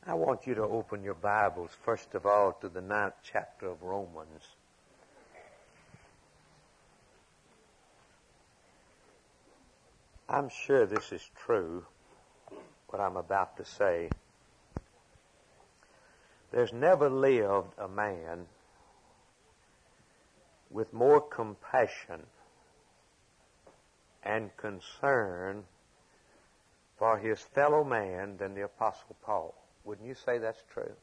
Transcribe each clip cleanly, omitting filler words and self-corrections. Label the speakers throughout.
Speaker 1: I want you to open your Bibles, first of all, to the 9th chapter of Romans. I'm sure this is true, what I'm about to say. There's never lived a man with more compassion and concern for his fellow man than the Apostle Paul. Wouldn't you say that's true?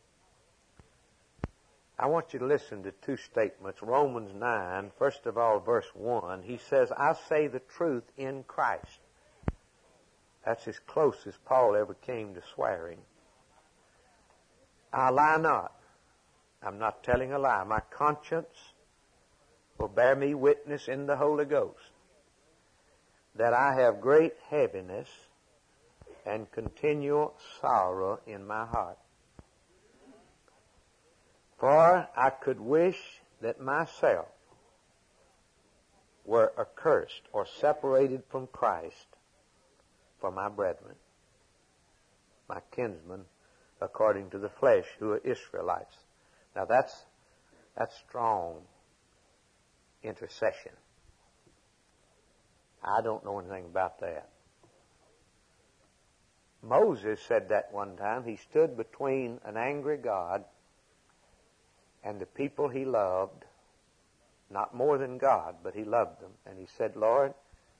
Speaker 1: I want you to listen to two statements. Romans 9, first of all, verse 1, he says, I say the truth in Christ. That's as close as Paul ever came to swearing. I lie not. I'm not telling a lie. My conscience will bear me witness in the Holy Ghost that I have great heaviness and continual sorrow in my heart. For I could wish that myself were accursed or separated from Christ for my brethren, my kinsmen, according to the flesh, who are Israelites. Now that's strong intercession. I don't know anything about that. Moses said that one time. He stood between an angry God and the people he loved, not more than God, but he loved them. And he said, Lord,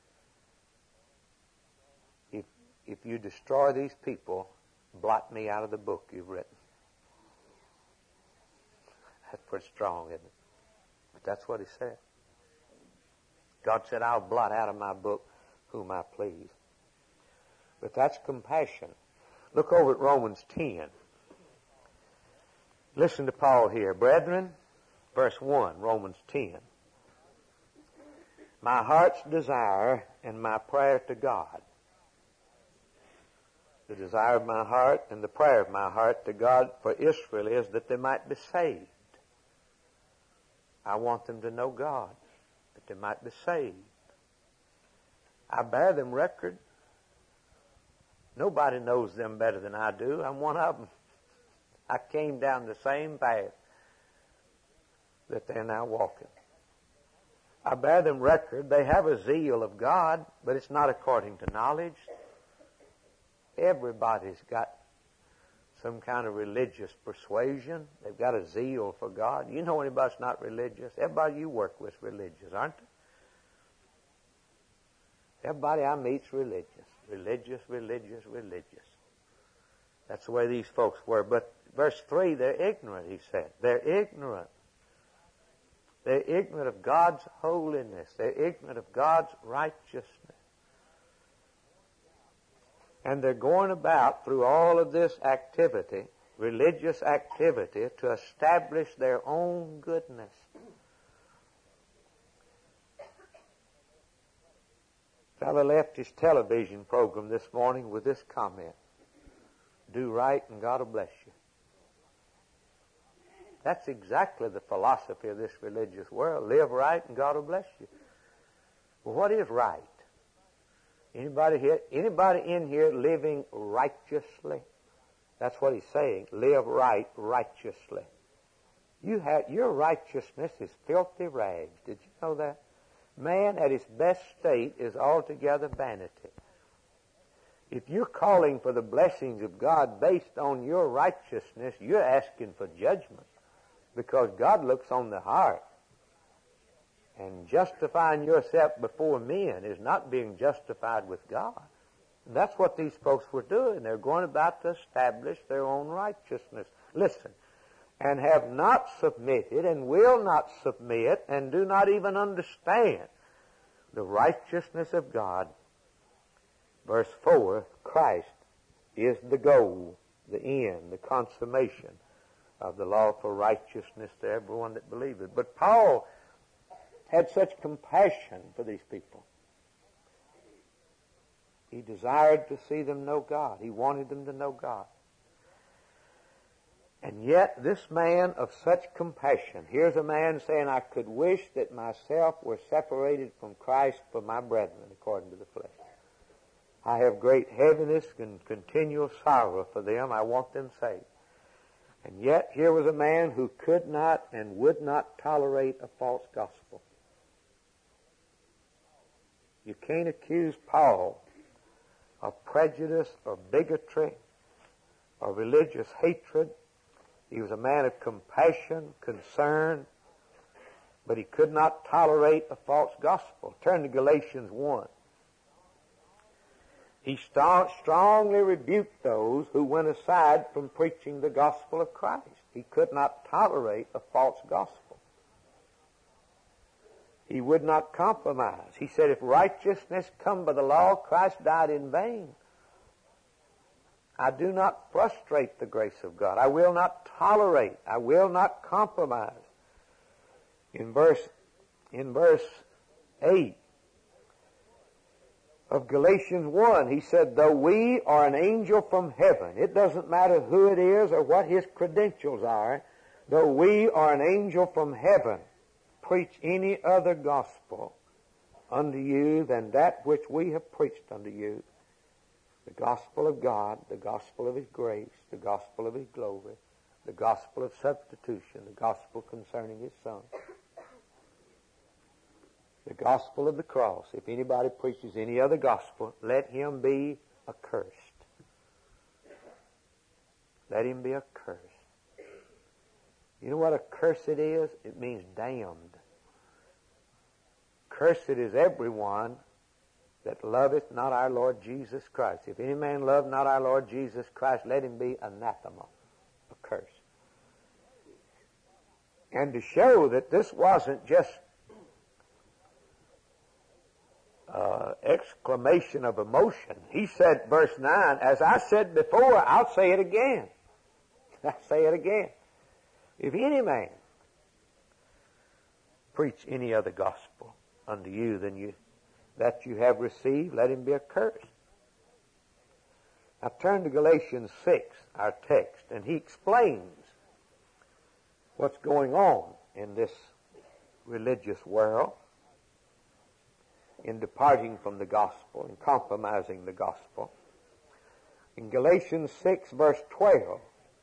Speaker 1: if you destroy these people, blot me out of the book you've written. That's pretty strong, isn't it? But that's what he said. God said, I'll blot out of my book whom I please. But that's compassion. Look over at Romans 10. Listen to Paul here. Brethren, verse 1, Romans 10. My heart's desire and my prayer to God. The desire of my heart and the prayer of my heart to God for Israel is that they might be saved. I want them to know God, that they might be saved. I bear them record. Nobody knows them better than I do. I'm one of them. I came down the same path that they're now walking. I bear them record. They have a zeal of God, but it's not according to knowledge. Everybody's got some kind of religious persuasion. They've got a zeal for God. You know anybody that's not religious? Everybody you work with is religious, aren't they? Everybody I meet's religious. Religious. That's the way these folks were. But verse 3, they're ignorant, he said. They're ignorant. They're ignorant of God's holiness. They're ignorant of God's righteousness. And they're going about through all of this activity, religious activity, to establish their own goodness. Fellow left his television program this morning with this comment. Do right and God will bless you. That's exactly the philosophy of this religious world. Live right and God will bless you. Well, what is right? Anybody in here living righteously? That's what he's saying. Live right, righteously. Your righteousness is filthy rags. Did you know that? Man at his best state is altogether vanity. If you're calling for the blessings of God based on your righteousness, you're asking for judgment, because God looks on the heart. And justifying yourself before men is not being justified with God. And that's what these folks were doing. They're going about to establish their own righteousness. Listen. And have not submitted and will not submit and do not even understand the righteousness of God. Verse 4, Christ is the goal, the end, the consummation of the law for righteousness to everyone that believeth. But Paul had such compassion for these people. He desired to see them know God. He wanted them to know God. And yet this man of such compassion, here's a man saying, I could wish that myself were separated from Christ for my brethren, according to the flesh. I have great heaviness and continual sorrow for them. I want them saved. And yet here was a man who could not and would not tolerate a false gospel. You can't accuse Paul of prejudice or bigotry or religious hatred. He was a man of compassion, concern, but he could not tolerate a false gospel. Turn to Galatians 1. He strongly rebuked those who went aside from preaching the gospel of Christ. He could not tolerate a false gospel. He would not compromise. He said, if righteousness come by the law, Christ died in vain. I do not frustrate the grace of God. I will not tolerate. I will not compromise. In verse 8 of Galatians 1, he said, though we are an angel from heaven, it doesn't matter who it is or what his credentials are, though we are an angel from heaven, preach any other gospel unto you than that which we have preached unto you, the gospel of God, the gospel of his grace, the gospel of his glory, the gospel of substitution, the gospel concerning his Son, the gospel of the cross. If anybody preaches any other gospel, let him be accursed. Let him be accursed. You know what accursed is? It means damned. Cursed is everyone that loveth not our Lord Jesus Christ. If any man love not our Lord Jesus Christ, let him be anathema, accursed. And to show that this wasn't just exclamation of emotion, he said, verse 9, as I said before, I'll say it again. I'll say it again. If any man preach any other gospel unto you than that you have received, let him be accursed. Now turn to Galatians 6, our text, and he explains what's going on in this religious world in departing from the gospel and compromising the gospel. In Galatians 6, verse 12,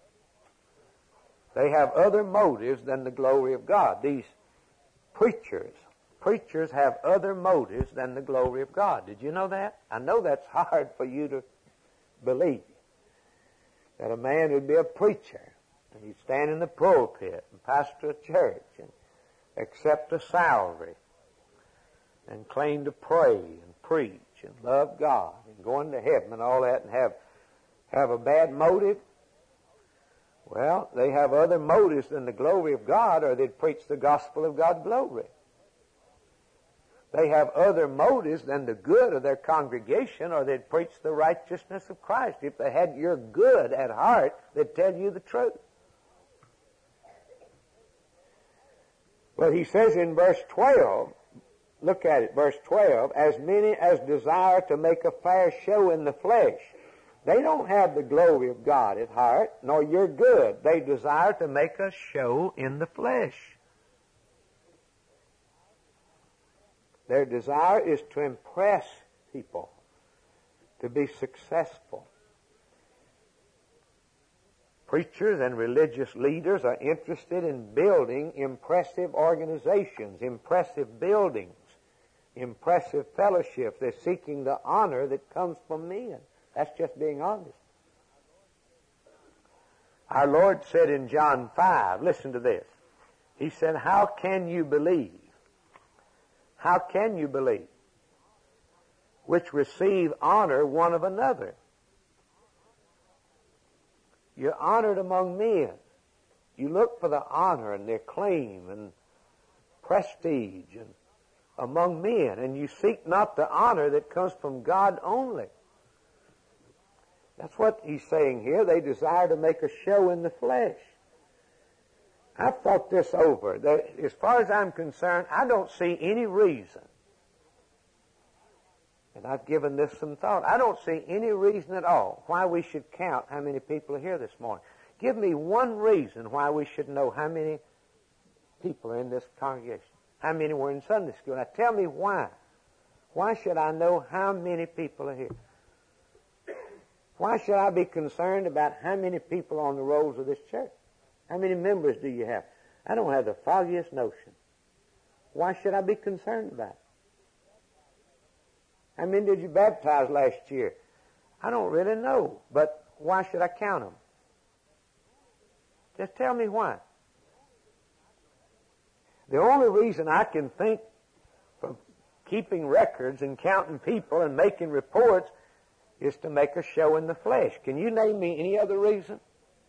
Speaker 1: they have other motives than the glory of God. These preachers have other motives than the glory of God. Did you know that? I know that's hard for you to believe, that a man would be a preacher and he'd stand in the pulpit and pastor a church and accept a salary and claim to pray and preach and love God and go into heaven and all that, and have a bad motive. Well, they have other motives than the glory of God, or they'd preach the gospel of God's glory. They have other motives than the good of their congregation, or they'd preach the righteousness of Christ. If they had your good at heart, they'd tell you the truth. Well, he says in verse 12, look at it, verse 12, as many as desire to make a fair show in the flesh. They don't have the glory of God at heart, nor your good. They desire to make a show in the flesh. Their desire is to impress people, to be successful. Preachers and religious leaders are interested in building impressive organizations, impressive buildings, impressive fellowships. They're seeking the honor that comes from men. That's just being honest. Our Lord said in John 5, listen to this. He said, how can you believe? How can you believe? Which receive honor one of another. You're honored among men. You look for the honor and the acclaim and prestige and among men, and you seek not the honor that comes from God only. That's what he's saying here. They desire to make a show in the flesh. I've thought this over. As far as I'm concerned, I don't see any reason, and I've given this some thought, I don't see any reason at all why we should count how many people are here this morning. Give me one reason why we should know how many people are in this congregation, how many were in Sunday school. Now tell me why. Why should I know how many people are here? Why should I be concerned about how many people are on the rolls of this church? How many members do you have? I don't have the foggiest notion. Why should I be concerned about it? How many did you baptize last year? I don't really know, but why should I count them? Just tell me why. The only reason I can think for keeping records and counting people and making reports is to make a show in the flesh. Can you name me any other reason?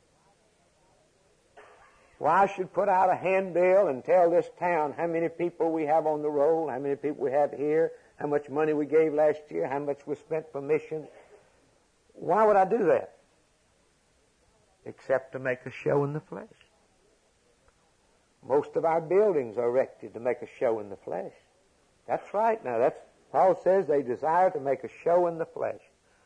Speaker 1: Why I should put out a handbill and tell this town how many people we have on the roll, how many people we have here, how much money we gave last year, how much we spent for missions. Why would I do that? Except to make a show in the flesh. Most of our buildings are erected to make a show in the flesh. That's right. Now, that's Paul says they desire to make a show in the flesh.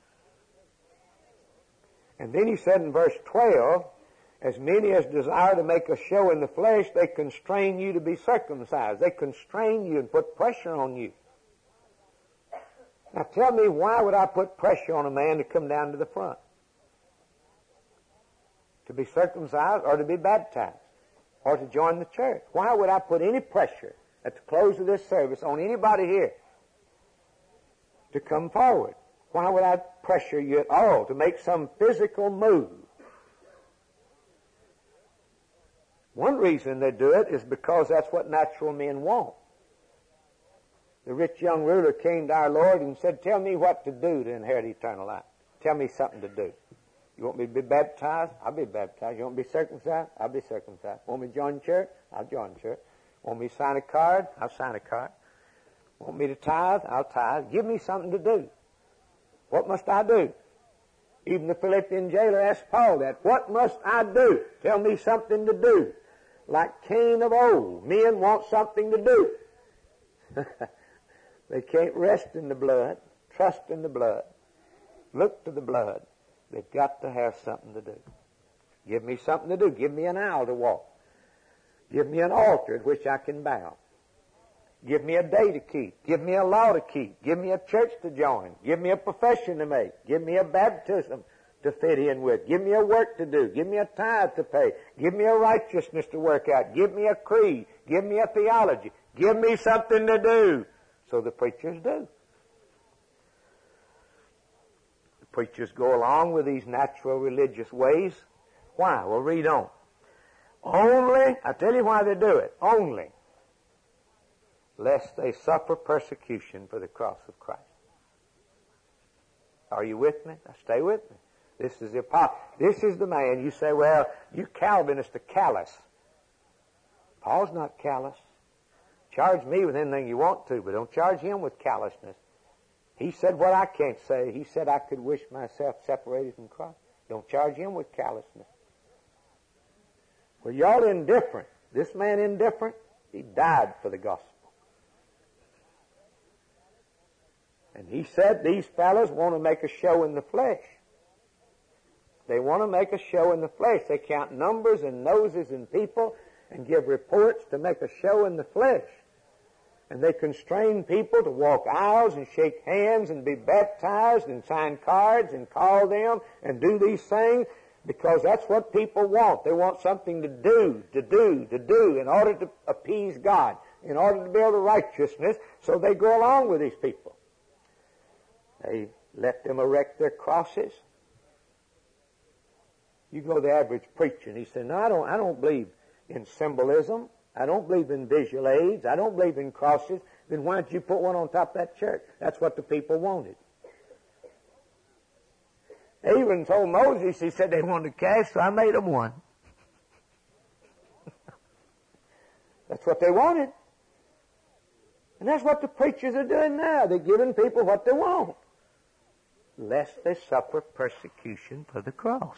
Speaker 1: And then he said in verse 12, as many as desire to make a show in the flesh, they constrain you to be circumcised. They constrain you and put pressure on you. Now tell me, why would I put pressure on a man to come down to the front? To be circumcised or to be baptized or to join the church? Why would I put any pressure at the close of this service on anybody here to come forward? Why would I pressure you at all to make some physical move? One reason they do it is because that's what natural men want. The rich young ruler came to our Lord and said, tell me what to do to inherit eternal life. Tell me something to do. You want me to be baptized? I'll be baptized. You want me to be circumcised? I'll be circumcised. Want me to join church? I'll join church. Want me to sign a card? I'll sign a card. Want me to tithe? I'll tithe. Give me something to do. What must I do? Even the Philippian jailer asked Paul that. What must I do? Tell me something to do. Like Cain of old, men want something to do. They can't rest in the blood, trust in the blood, look to the blood. They've got to have something to do. Give me something to do. Give me an aisle to walk. Give me an altar at which I can bow. Give me a day to keep. Give me a law to keep. Give me a church to join. Give me a profession to make. Give me a baptism to fit in with. Give me a work to do. Give me a tithe to pay. Give me a righteousness to work out. Give me a creed. Give me a theology. Give me something to do. So the preachers do. The preachers go along with these natural religious ways. Why? Well, read on. Only, I tell you why they do it. Only lest they suffer persecution for the cross of Christ. Are you with me? Now stay with me. This is the apostle. This is the man. You say, well, you Calvinists are callous. Paul's not callous. Charge me with anything you want to, but don't charge him with callousness. He said what I can't say. He said I could wish myself separated from Christ. Don't charge him with callousness. Well, y'all indifferent. This man indifferent, he died for the gospel. And he said these fellows want to make a show in the flesh. They want to make a show in the flesh. They count numbers and noses and people and give reports to make a show in the flesh. And they constrain people to walk aisles and shake hands and be baptized and sign cards and call them and do these things because that's what people want. They want something to do in order to appease God, in order to build a righteousness, so they go along with these people. They let them erect their crosses. You go to the average preacher and he said, no, I don't believe in symbolism. I don't believe in visual aids. I don't believe in crosses. Then why don't you put one on top of that church? That's what the people wanted. They even told Moses, he said they wanted a calf, so I made them one. That's what they wanted. And that's what the preachers are doing now. They're giving people what they want, lest they suffer persecution for the cross.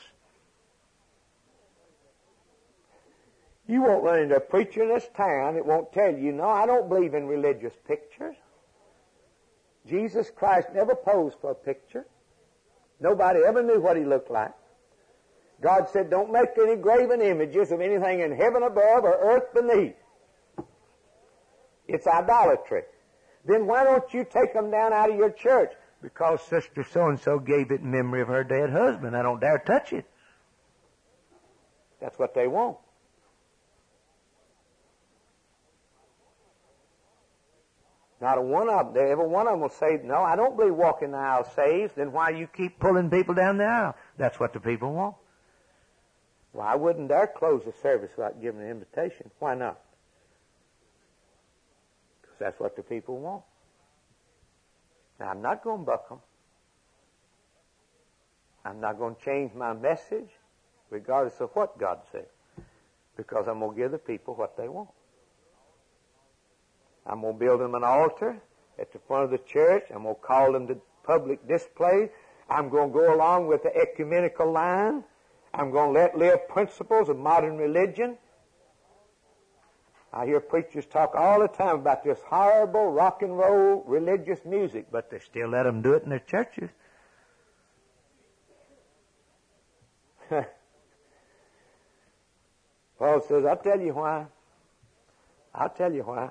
Speaker 1: You won't run into a preacher in this town that won't tell you, no, I don't believe in religious pictures. Jesus Christ never posed for a picture. Nobody ever knew what he looked like. God said, don't make any graven images of anything in heaven above or earth beneath. It's idolatry. Then why don't you take them down out of your church? Because Sister so-and-so gave it in memory of her dead husband. I don't dare touch it. That's what they want. Not a one of them, every one of them will say, no, I don't believe walking the aisle saves. Then why you keep pulling people down the aisle? That's what the people want. Well, I wouldn't dare close the service without giving an invitation. Why not? Because that's what the people want. Now, I'm not going to buck them. I'm not going to change my message, regardless of what God says, because I'm going to give the people what they want. I'm going to build them an altar at the front of the church. I'm going to call them to public display. I'm going to go along with the ecumenical line. I'm going to let live principles of modern religion. I hear preachers talk all the time about this horrible rock and roll religious music, but they still let them do it in their churches. Paul says, I'll tell you why. I'll tell you why.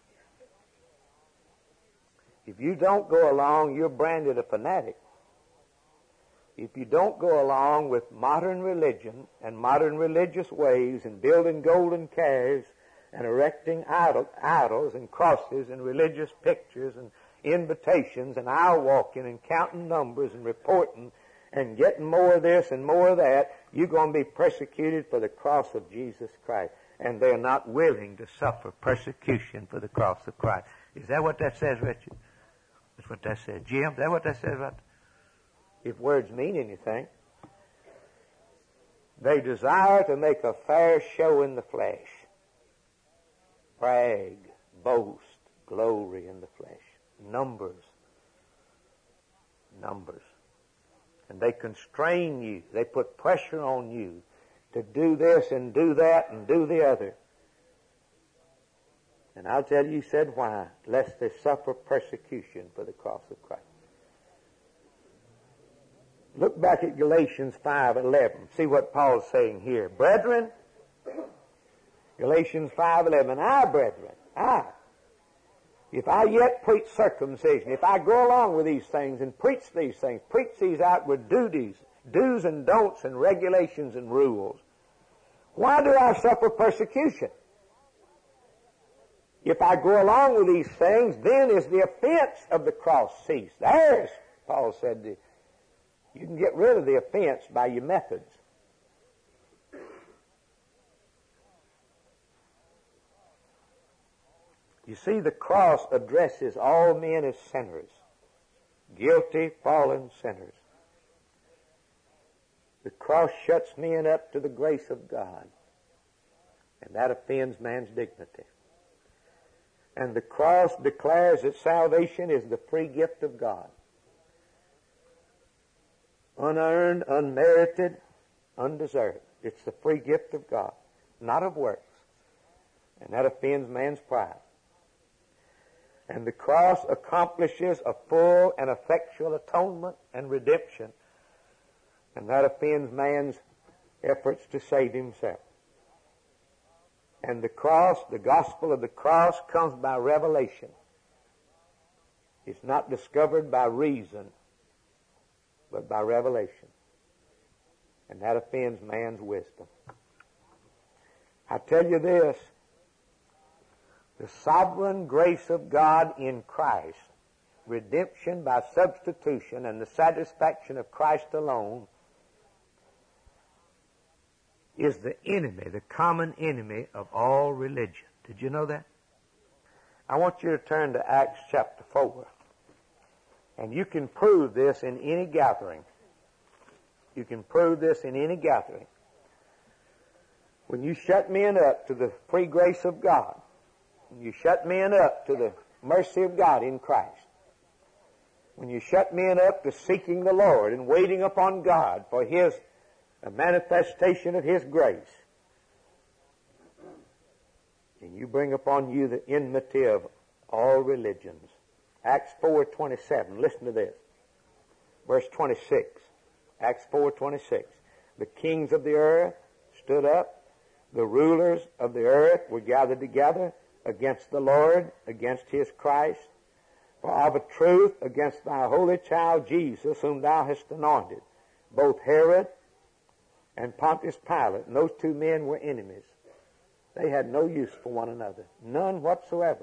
Speaker 1: If you don't go along, you're branded a fanatic. If you don't go along with modern religion and modern religious ways and building golden calves and erecting idols and crosses and religious pictures and invitations and aisle walking and counting numbers and reporting and getting more of this and more of that, you're going to be persecuted for the cross of Jesus Christ. And they're not willing to suffer persecution for the cross of Christ. Is that what that says, Richard? That's what that says. Jim, is that what that says about that? If words mean anything. They desire to make a fair show in the flesh. Brag, boast, glory in the flesh. Numbers. And they constrain you. They put pressure on you to do this and do that and do the other. And I'll tell you, he said, why? Lest they suffer persecution for the cross of Christ. Look back at Galatians 5:11. See what Paul's saying here. Brethren, Galatians 5:11, I, brethren, if I yet preach circumcision, if I go along with these things and preach these things, preach these outward duties, do's and don'ts and regulations and rules, why do I suffer persecution? If I go along with these things, then is the offense of the cross ceased. There's, Paul said, you can get rid of the offense by your methods. You see, the cross addresses all men as sinners, guilty, fallen sinners. The cross shuts men up to the grace of God, and that offends man's dignity. And the cross declares that salvation is the free gift of God. Unearned, unmerited, undeserved. It's the free gift of God, not of works. And that offends man's pride. And the cross accomplishes a full and effectual atonement and redemption. And that offends man's efforts to save himself. And the cross, the gospel of the cross, comes by revelation. It's not discovered by reason, but by revelation. And that offends man's wisdom. I tell you this, the sovereign grace of God in Christ, redemption by substitution and the satisfaction of Christ alone, is the enemy, the common enemy of all religion. Did you know that? I want you to turn to Acts chapter 4. And you can prove this in any gathering. You can prove this in any gathering. When you shut men up to the free grace of God, when you shut men up to the mercy of God in Christ, when you shut men up to seeking the Lord and waiting upon God for His a manifestation of His grace, and you bring upon you the enmity of all religions. Acts 4:27. Listen to this. Verse 26. Acts 4:26. The kings of the earth stood up. The rulers of the earth were gathered together against the Lord, against His Christ. For of a truth against thy holy child Jesus, whom thou hast anointed, both Herod and Pontius Pilate, and those two men were enemies. They had no use for one another, none whatsoever.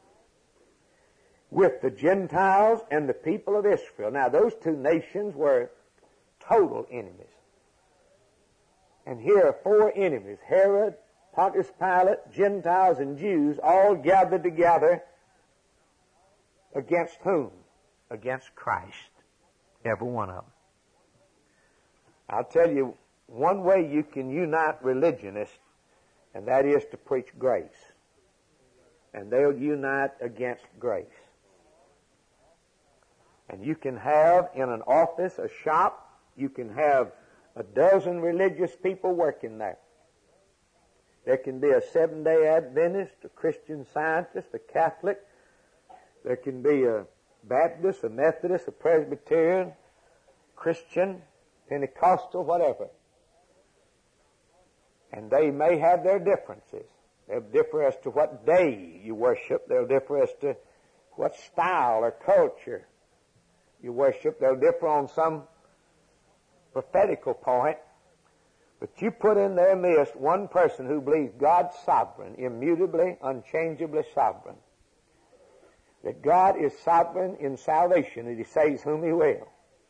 Speaker 1: With the Gentiles and the people of Israel. Now those two nations were total enemies. And here are four enemies, Herod, Pontius Pilate, Gentiles, and Jews, all gathered together against whom? Against Christ. Every one of them. I'll tell you one way you can unite religionists, and that is to preach grace. And they'll unite against grace. And you can have in an office, a shop, you can have a dozen religious people working there. There can be a Seventh-day Adventist, a Christian Scientist, a Catholic. There can be a Baptist, a Methodist, a Presbyterian, Christian, Pentecostal, whatever. And they may have their differences. They'll differ as to what day you worship. They'll differ as to what style or culture you worship. They'll differ on some prophetical point. But you put in their midst one person who believes God's sovereign, immutably, unchangeably sovereign. That God is sovereign in salvation, that He saves whom He will.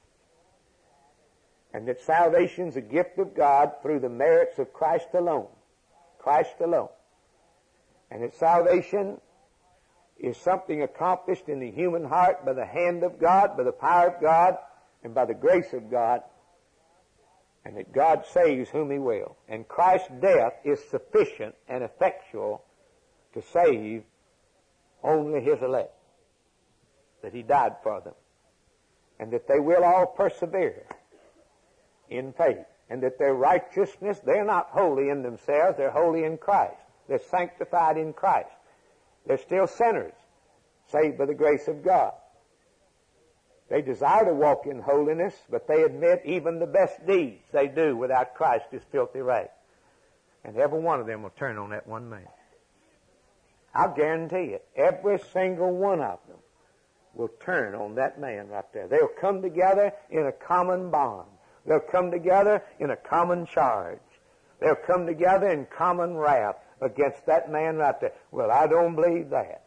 Speaker 1: And that salvation is a gift of God through the merits of Christ alone. Christ alone. And that salvation is something accomplished in the human heart by the hand of God, by the power of God, and by the grace of God. And that God saves whom He will. And Christ's death is sufficient and effectual to save only His elect. That He died for them. And that they will all persevere in faith. And that their righteousness, they're not holy in themselves, they're holy in Christ. They're sanctified in Christ. They're still sinners, saved by the grace of God. They desire to walk in holiness, but they admit even the best deeds they do without Christ is filthy rags. And every one of them will turn on that one man. I'll guarantee it. Every single one of them will turn on that man right there. They'll come together in a common bond. They'll come together in a common charge. They'll come together in common wrath against that man right there. Well, I don't believe that.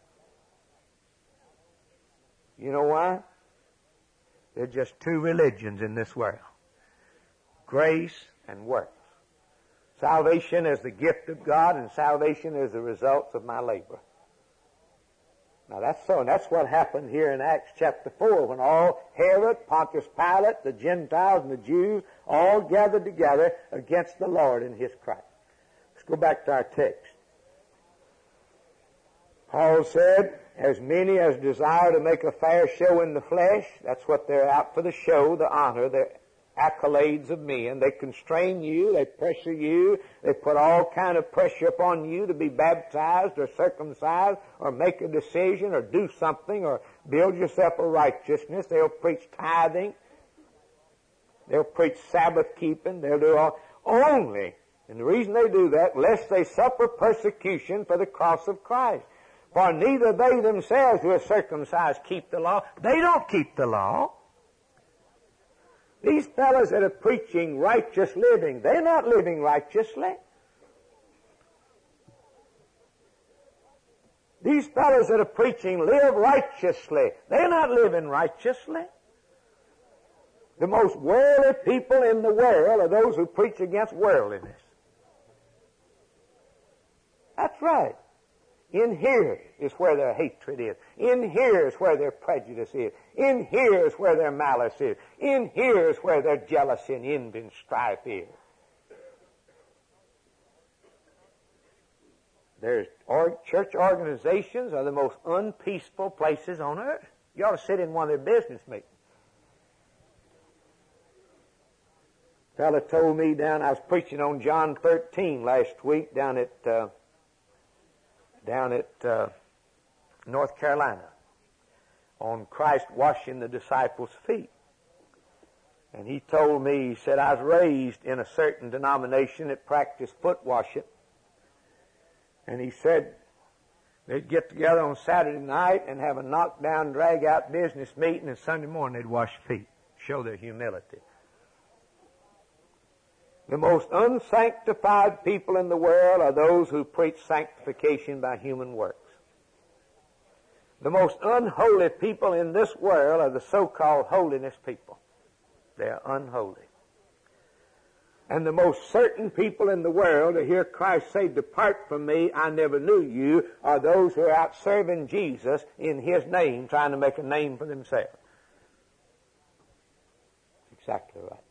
Speaker 1: You know why? There's just two religions in this world. Grace and works. Salvation is the gift of God, and salvation is the results of my labor. Now that's so, and that's what happened here in Acts chapter 4, when all Herod, Pontius Pilate, the Gentiles, and the Jews all gathered together against the Lord and His Christ. Let's go back to our text. Paul said, as many as desire to make a fair show in the flesh, that's what they're out for, the show, the honor, the accolades of men. They constrain you, they pressure you, they put all kind of pressure upon you to be baptized or circumcised or make a decision or do something or build yourself a righteousness. They'll preach tithing. They'll preach Sabbath keeping. They'll do all, only, and the reason they do that, lest they suffer persecution for the cross of Christ. For neither they themselves who are circumcised keep the law. They don't keep the law. These fellows that are preaching righteous living, they're not living righteously. These fellows that are preaching live righteously, they're not living righteously. The most worldly people in the world are those who preach against worldliness. That's right. In here is where their hatred is. In here is where their prejudice is. In here is where their malice is. In here is where their jealousy and envy and strife is. Church organizations are the most unpeaceful places on earth. You ought to sit in one of their business meetings. A fellow told me I was preaching on John 13 last week down at North Carolina on Christ washing the disciples' feet. And he told me, he said, I was raised in a certain denomination that practiced foot washing. And he said, They'd get together on Saturday night and have a knockdown, drag-out business meeting, and Sunday morning they'd wash feet, show their humility. The most unsanctified people in the world are those who preach sanctification by human works. The most unholy people in this world are the so-called holiness people. They are unholy. And the most certain people in the world to hear Christ say, "Depart from me, I never knew you," are those who are out serving Jesus in His name, trying to make a name for themselves. Exactly right.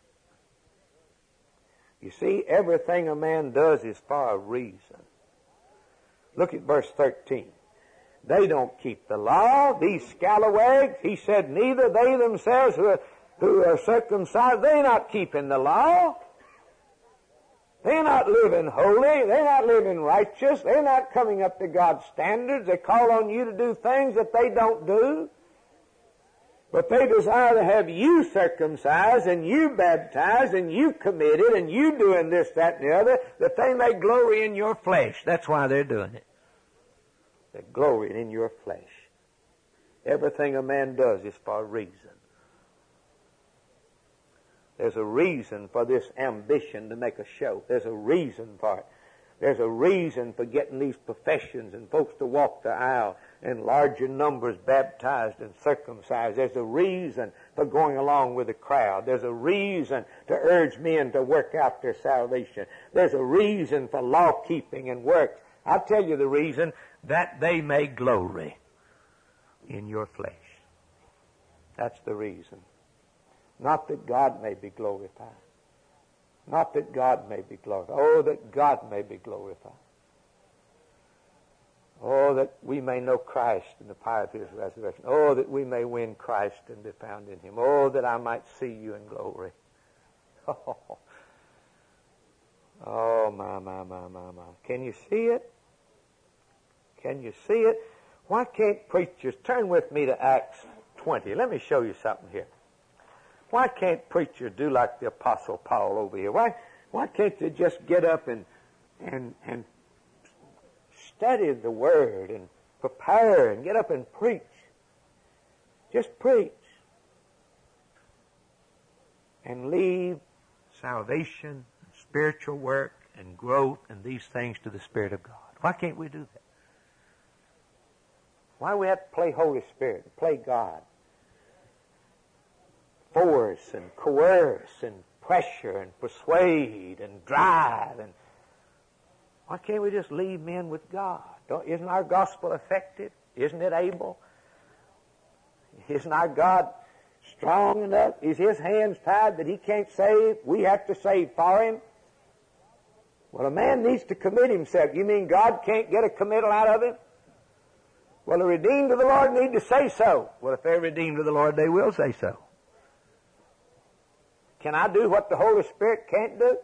Speaker 1: You see, everything a man does is for a reason. Look at verse 13. They don't keep the law, these scalawags. He said, neither they themselves who are circumcised, they're not keeping the law. They're not living holy. They're not living righteous. They're not coming up to God's standards. They call on you to do things that they don't do. But they desire to have you circumcised and you baptized and you committed and you doing this, that, and the other, that they may glory in your flesh. That's why they're doing it. They're glorying in your flesh. Everything a man does is for a reason. There's a reason for this ambition to make a show. There's a reason for it. There's a reason for getting these professions and folks to walk the aisle and larger numbers baptized and circumcised. There's a reason for going along with the crowd. There's a reason to urge men to work out their salvation. There's a reason for law keeping and works. I'll tell you the reason: that they may glory in your flesh. That's the reason. Not that God may be glorified. Not that God may be glorified. Oh, that God may be glorified. Oh, that we may know Christ in the power of His resurrection. Oh, that we may win Christ and be found in Him. Oh, that I might see you in glory. Oh, my. Can you see it? Can you see it? Why can't preachers, turn with me to Acts 20. Let me show you something here. Why can't preachers do like the Apostle Paul over here? Why can't they just get up and study the Word and prepare and get up and preach? Just preach. And leave salvation, spiritual work, and growth and these things to the Spirit of God. Why can't we do that? Why do we have to play Holy Spirit and play God? Force and coerce and pressure and persuade and drive. And why can't we just leave men with God? Isn't our gospel effective? Isn't it able? Isn't our God strong enough? Is His hands tied that He can't save? We have to save for Him? Well, a man needs to commit himself. You mean God can't get a committal out of him? Well, the redeemed of the Lord need to say so. Well, if they're redeemed of the Lord, they will say so. Can I do what the Holy Spirit can't do?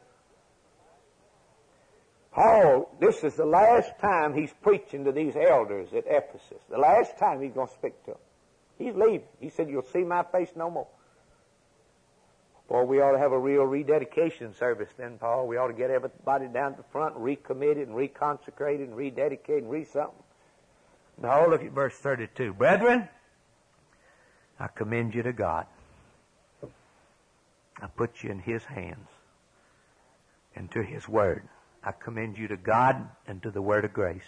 Speaker 1: Paul, this is the last time he's preaching to these elders at Ephesus. The last time he's going to speak to them. He's leaving. He said, you'll see my face no more. Boy, we ought to have a real rededication service then, Paul. We ought to get everybody down to the front and recommitted and reconsecrated and rededicated and re-something. Now, look at verse 32. Brethren, I commend you to God. I put you in His hands and to His Word. I commend you to God and to the Word of grace.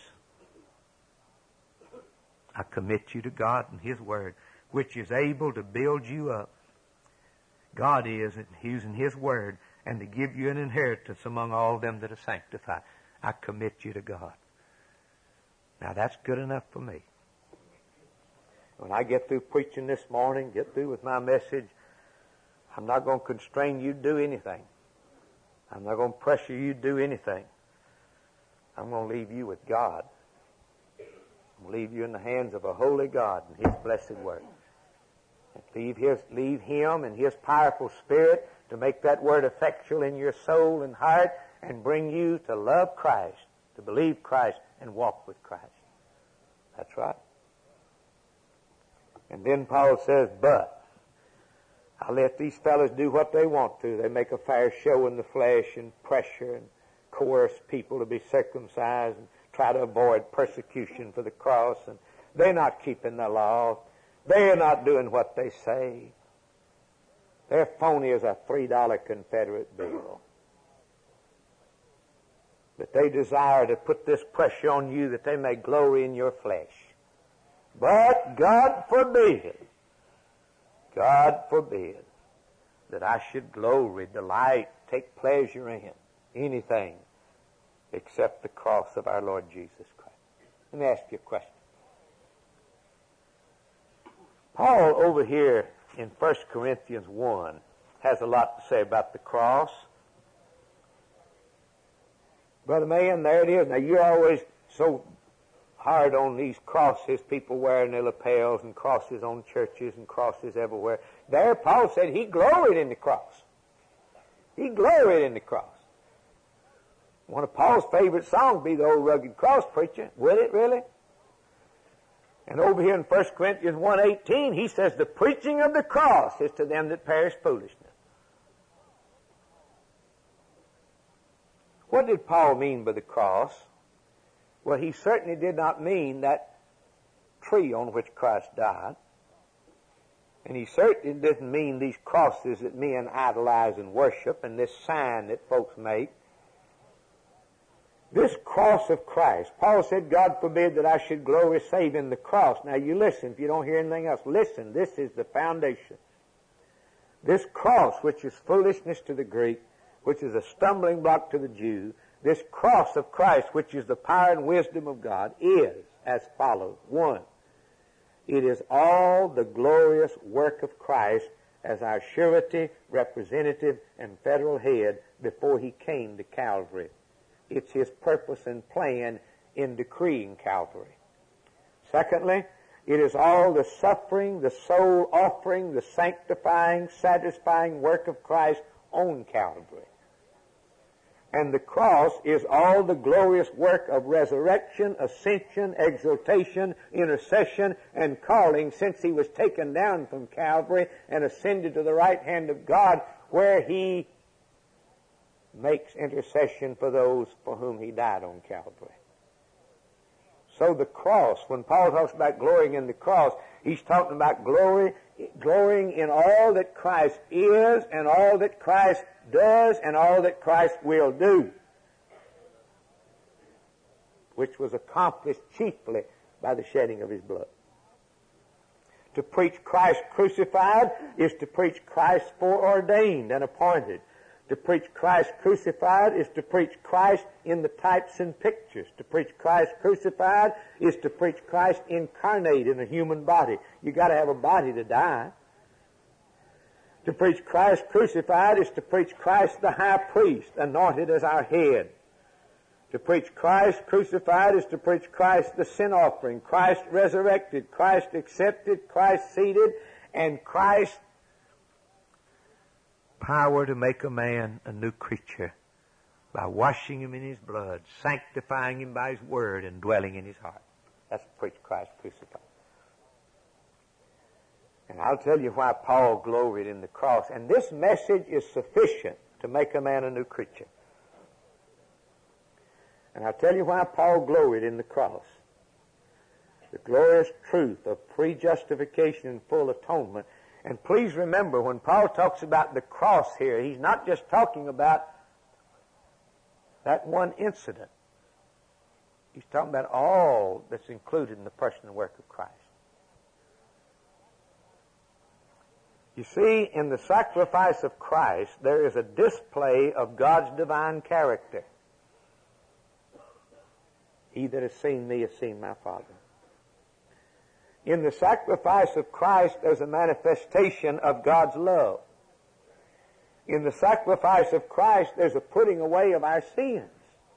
Speaker 1: I commit you to God and His Word, which is able to build you up. God is using His Word and to give you an inheritance among all them that are sanctified. I commit you to God. Now that's good enough for me. When I get through preaching this morning, get through with my message, I'm not going to constrain you to do anything. I'm not going to pressure you to do anything. I'm going to leave you with God. I'm going to leave you in the hands of a holy God and His blessed Word. And leave Him and His powerful Spirit to make that Word effectual in your soul and heart and bring you to love Christ, to believe Christ, and walk with Christ. That's right. And then Paul says, but I'll let these fellows do what they want to. They make a fair show in the flesh and pressure and coerce people to be circumcised and try to avoid persecution for the cross, and they're not keeping the law. They're not doing what they say. They're phony as a $3 Confederate bill. But they desire to put this pressure on you that they may glory in your flesh. But God forbid that I should glory, delight, take pleasure in anything except the cross of our Lord Jesus Christ. Let me ask you a question. Paul over here in 1 Corinthians 1 has a lot to say about the cross. Brother Mahan, there it is. Now you're always so hard on these crosses, people wearing their lapels and crosses on churches and crosses everywhere. There Paul said he gloried in the cross. He gloried in the cross. One of Paul's favorite songs would be the old rugged cross preacher. Would it really? And over here in 1 Corinthians 1:18, he says, the preaching of the cross is to them that perish foolishness. What did Paul mean by the cross? Well, he certainly did not mean that tree on which Christ died. And he certainly didn't mean these crosses that men idolize and worship and this sign that folks make. This cross of Christ, Paul said, God forbid that I should glory save in the cross. Now you listen, if you don't hear anything else, listen, this is the foundation. This cross, which is foolishness to the Greek, which is a stumbling block to the Jew, this cross of Christ, which is the power and wisdom of God, is as follows. 1, it is all the glorious work of Christ as our surety, representative, and federal head before he came to Calvary. It's his purpose and plan in decreeing Calvary. Secondly, it is all the suffering, the soul offering, the sanctifying, satisfying work of Christ on Calvary. And the cross is all the glorious work of resurrection, ascension, exaltation, intercession, and calling since he was taken down from Calvary and ascended to the right hand of God, where he makes intercession for those for whom he died on Calvary. So the cross, when Paul talks about glorying in the cross, he's talking about glorying in all that Christ is and all that Christ does and all that Christ will do, which was accomplished chiefly by the shedding of his blood. To preach Christ crucified is to preach Christ foreordained and appointed. To preach Christ crucified is to preach Christ in the types and pictures. To preach Christ crucified is to preach Christ incarnate in a human body. You got to have a body to die. To preach Christ crucified is to preach Christ the high priest, anointed as our head. To preach Christ crucified is to preach Christ the sin offering, Christ resurrected, Christ accepted, Christ seated, and Christ power to make a man a new creature by washing him in his blood, sanctifying him by his word, and dwelling in his heart. That's preach Christ crucified. And I'll tell you why Paul gloried in the cross. And this message is sufficient to make a man a new creature. And I'll tell you why Paul gloried in the cross. The glorious truth of pre-justification and full atonement. And please remember, when Paul talks about the cross here, he's not just talking about that one incident. He's talking about all that's included in the person and work of Christ. You see, in the sacrifice of Christ, there is a display of God's divine character. He that has seen me has seen my Father. In the sacrifice of Christ, there's a manifestation of God's love. In the sacrifice of Christ, there's a putting away of our sins.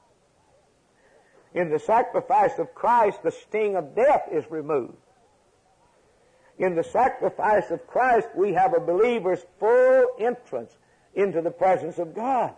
Speaker 1: In the sacrifice of Christ, the sting of death is removed. In the sacrifice of Christ, we have a believer's full entrance into the presence of God.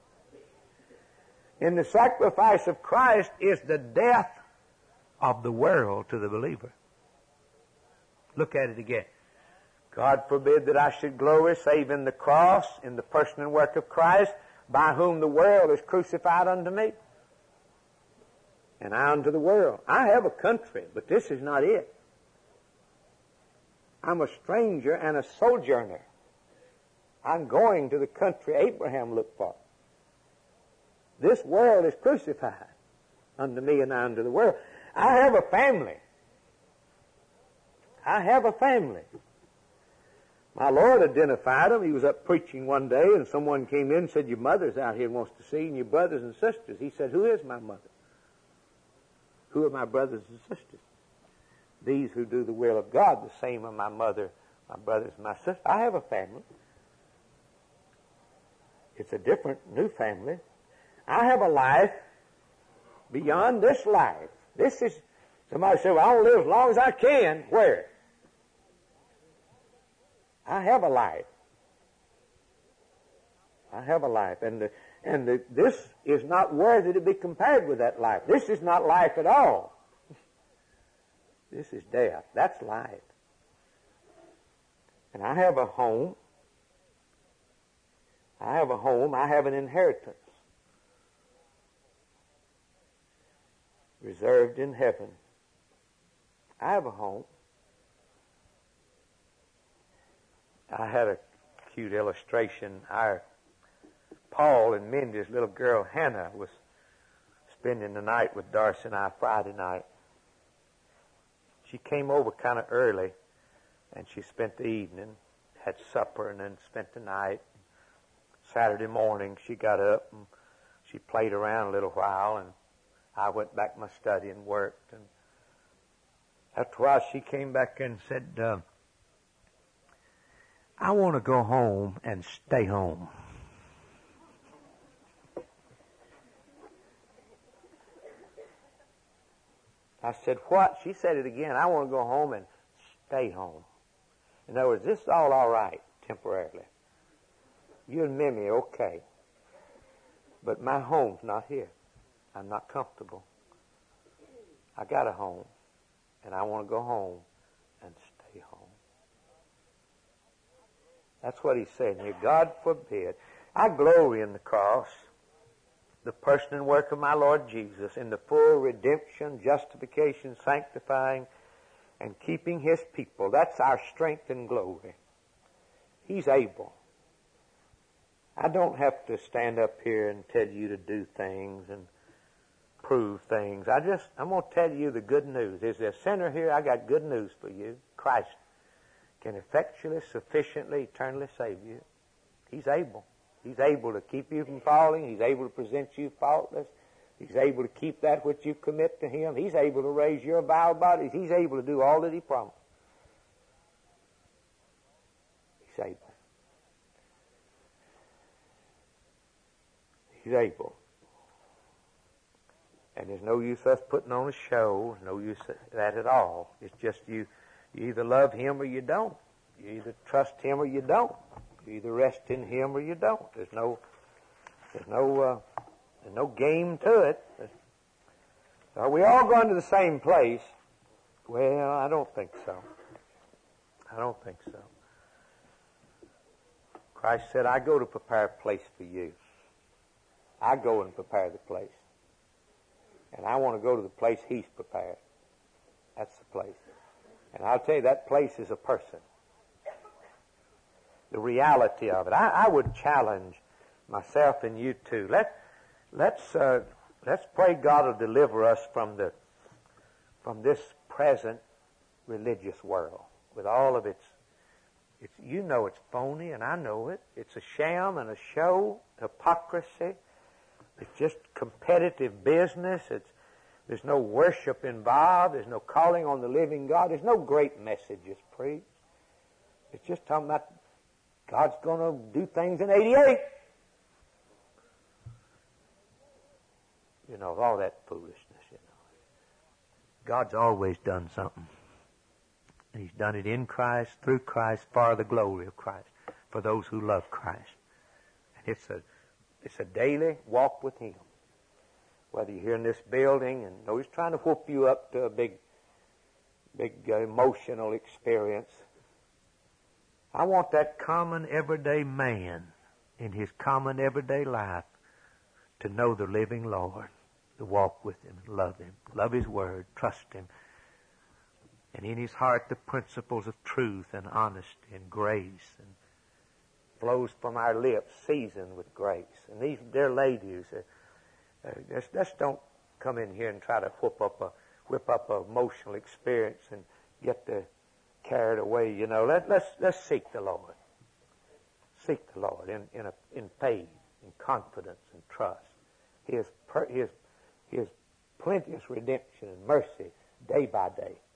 Speaker 1: In the sacrifice of Christ is the death of the world to the believer. Look at it again. God forbid that I should glory save in the cross, in the person and work of Christ, by whom the world is crucified unto me. and I unto the world. I have a country, but this is not it. I'm a stranger and a sojourner. I'm going to the country Abraham looked for. This world is crucified unto me and I unto the world. I have a family. I have a family. My Lord identified them. He was up preaching one day and someone came in and said, your mother's out here and wants to see you, and your brothers and sisters. He said, who is my mother? Who are my brothers and sisters? These who do the will of God, the same are my mother, my brothers, and my sister. I have a family. It's a different, new family. I have a life beyond this life. This is, somebody said, well, I'll live as long as I can. Where? I have a life. I have a life. And this is not worthy to be compared with that life. This is not life at all. This is death. That's life. And I have a home. I have a home. I have an inheritance reserved in heaven. I have a home. I had a cute illustration. Paul and Mindy's little girl Hannah was spending the night with Darcy and I Friday night. She came over kind of early, and she spent the evening, had supper, and then spent the night. Saturday morning, she got up and she played around a little while, and I went back to my study and worked. And after a while, she came back and said, I want to go home and stay home. I said, what? She said it again. I want to go home and stay home. In other words, this is all right, temporarily. You and Mimi, okay. But my home's not here. I'm not comfortable. I got a home, and I want to go home and stay home. That's what he's saying here. God forbid. I glory in the cross, the person and work of my Lord Jesus, in the full redemption, justification, sanctifying, and keeping his people. That's our strength and glory. He's able. I don't have to stand up here and tell you to do things and prove things. I'm going to tell you the good news. Is there a sinner here? I got good news for you. Christ can effectually, sufficiently, eternally save you. He's able. He's able to keep you from falling. He's able to present you faultless. He's able to keep that which you commit to him. He's able to raise your vile bodies. He's able to do all that he promised. He's able. He's able. And there's no use us putting on a show. No use that at all. It's just you either love him or you don't. You either trust him or you don't. You either rest in him or you don't. There's no game to it. Are we all going to the same place? Well, I don't think so. I don't think so. Christ said, I go to prepare a place for you. I go and prepare the place. And I want to go to the place he's prepared. That's the place. And I'll tell you, that place is a person. The reality of it. I would challenge myself and you too. Let's pray God will deliver us from this present religious world with all of its you know it's phony, and I know it. It's a sham and a show, hypocrisy. It's just competitive business. There's no worship involved. There's no calling on the living God. There's no great messages preached. It's just talking about God's going to do things in 88. You know, all that foolishness, you know. God's always done something. He's done it in Christ, through Christ, for the glory of Christ, for those who love Christ. And it's a daily walk with him. Whether you're here in this building and know he's trying to whoop you up to a big emotional experience. I want that common everyday man in his common everyday life to know the living Lord, to walk with Him and love Him, love His Word, trust Him. And in his heart the principles of truth and honesty and grace and flows from our lips seasoned with grace. And these dear ladies, just don't come in here and try to whip up an emotional experience and get carried away. You know, let's seek the Lord. Seek the Lord in faith, in confidence and trust. His plenteous redemption and mercy day by day.